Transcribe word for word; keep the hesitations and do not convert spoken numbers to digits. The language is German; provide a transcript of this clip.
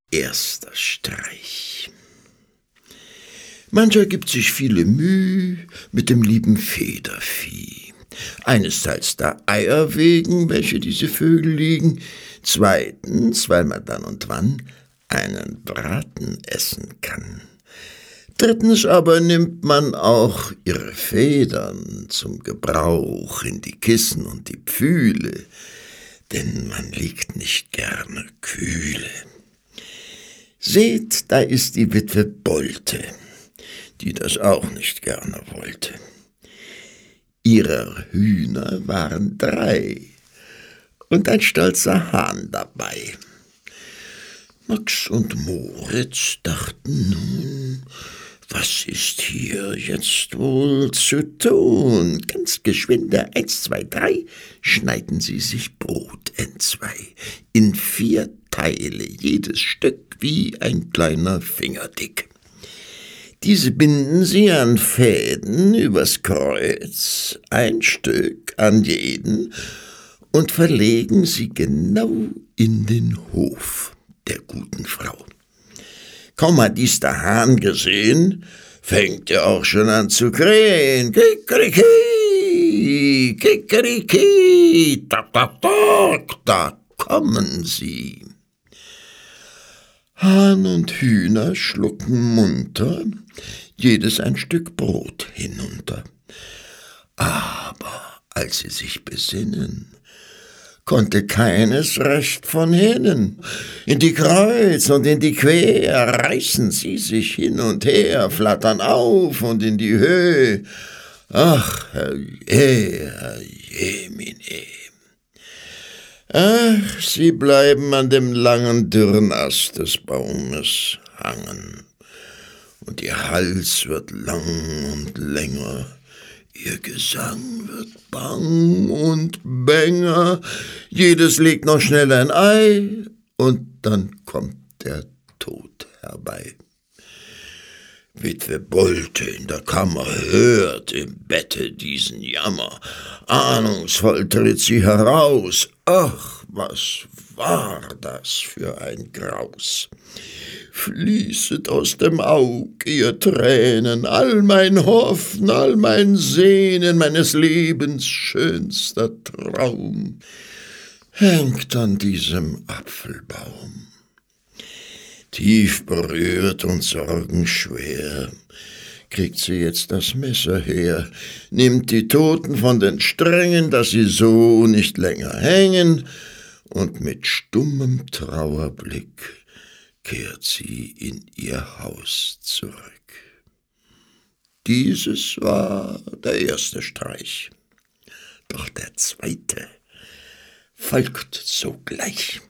Erster Streich. Mancher gibt sich viele Müh mit dem lieben Federvieh. Einesteils der Eier wegen, welche diese Vögel liegen, zweitens, weil man dann und wann einen Braten essen kann. Drittens aber nimmt man auch ihre Federn zum Gebrauch in die Kissen und die Pfühle, denn man liegt nicht gerne kühle. Seht, da ist die Witwe Bolte, die das auch nicht gerne wollte. Ihrer Hühner waren drei und ein stolzer Hahn dabei. Max und Moritz dachten nun, was ist hier jetzt wohl zu tun? Ganz geschwinde, eins, zwei, drei, schneiden sie sich Brot entzwei, in vier Teile, jedes Stück wie ein kleiner Finger dick. Diese binden sie an Fäden übers Kreuz, ein Stück an jeden, und verlegen sie genau in den Hof der guten Frau. Kaum hat dies der Hahn gesehen, fängt er auch schon an zu krähen. Kikeriki, Kikeriki, tak, tak, tak, da kommen sie. Hahn und Hühner schlucken munter, jedes ein Stück Brot hinunter. Aber als sie sich besinnen, konnte keines recht von hinnen. In die Kreuz und in die Quer reißen sie sich hin und her, flattern auf und in die Höhe. Ach, herrje, herrje, mine. Ach, sie bleiben an dem langen dürren Ast des Baumes hangen, und ihr Hals wird lang und länger, ihr Gesang wird bang und bänger, jedes legt noch schnell ein Ei, und dann kommt der Tod herbei. Witwe Bolte in der Kammer hört im Bette diesen Jammer. Ahnungsvoll tritt sie heraus. Ach, was war das für ein Graus! Fließet aus dem Aug ihr Tränen, all mein Hoffen, all mein Sehnen, meines Lebens schönster Traum hängt an diesem Apfelbaum. Tief berührt und sorgenschwer kriegt sie jetzt das Messer her, nimmt die Toten von den Strängen, dass sie so nicht länger hängen, und mit stummem Trauerblick kehrt sie in ihr Haus zurück. Dieses war der erste Streich, doch der zweite folgt sogleich.